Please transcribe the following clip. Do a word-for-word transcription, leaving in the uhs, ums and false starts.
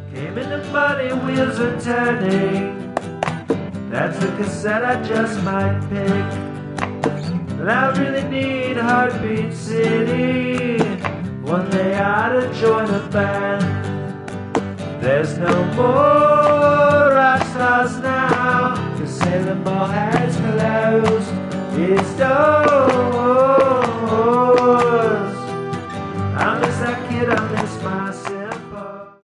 Came in the money, wheels are turning. That's a cassette I just might pick. And I really need Heartbeat City. One day I ought to join a band. There's no more rock stars now, 'cause Sailor Moore has closed its door.